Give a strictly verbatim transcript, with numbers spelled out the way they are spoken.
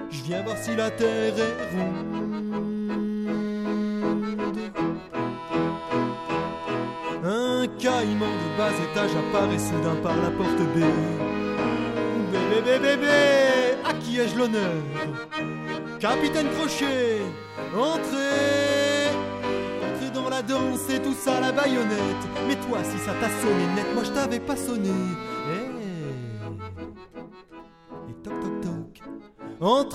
Je viens voir si la terre est ronde. Un caïman de bas étage apparaît soudain par la porte B. Bébé, bébé, bébé, à qui ai-je l'honneur? Capitaine Crochet, entrez. Entrez dans la danse et tout ça la baïonnette. Mais toi, si ça t'a sonné net, moi je t'avais pas sonné. Hey. Et toc toc toc. Entrez.